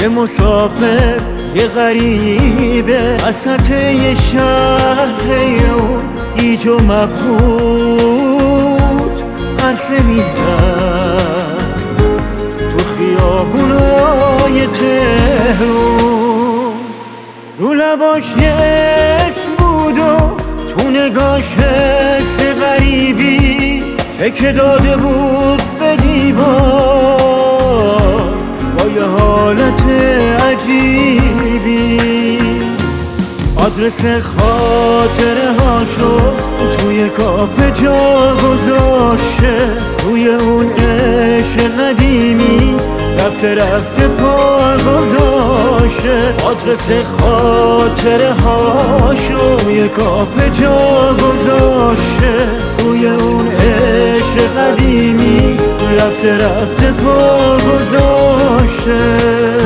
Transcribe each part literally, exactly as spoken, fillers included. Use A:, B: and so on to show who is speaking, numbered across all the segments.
A: یه مسافر یه غریبه وسط یه شهر، اون گیج و مبهوت عرصه میزد تو خیابونای تهرون. رو لباش یه اسم بود و تو نگاش حس غریبی تکه داده بود به دیوار با یه حالت عجیبی. آدرس خاطره هاشو توی کافه جا گذاشته، توی اون عشق قدیمی رفته رفته پا گذاشته. آدرس خاطره هاشو توی کافه جا گذاشته، توی اون عشق قدیمی رفته رفته پا گذاشته.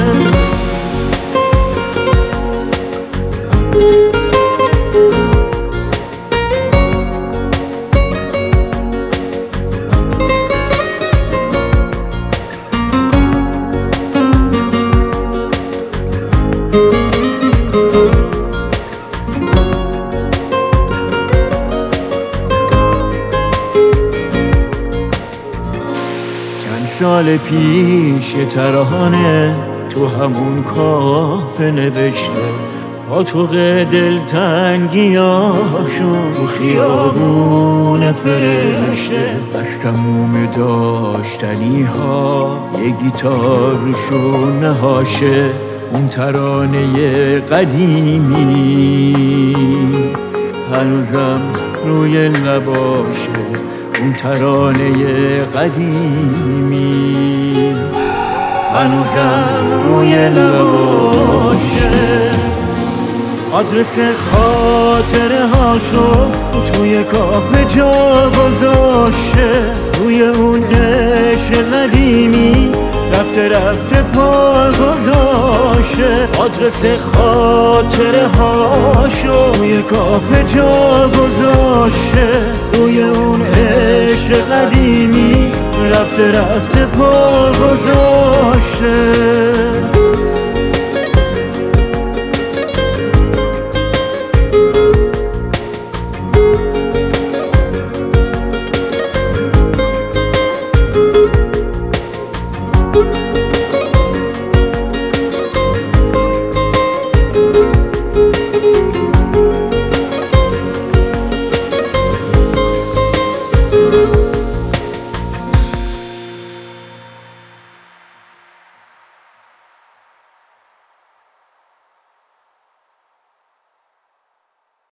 A: سال پیش ترانه تو همون کافه نوشته، پاتوق دلتنگیاشو تو خیابون فرشته. از تموم داشتنی ها یه گیتار روشون نهاشه، اون ترانه قدیمی هنوزم روی لباشه، اون ترانه قدیمی هنوزم روی لباشه. آدرس خاطره هاشو توی کافه جا گذاشته، توی اون عشق قدیمی رفته رفته پا گذاشته. آدرس خاطره هاشو توی کافه جا گذاشته، توی اون عشق قدیمی رفته رفته پا گذاشته.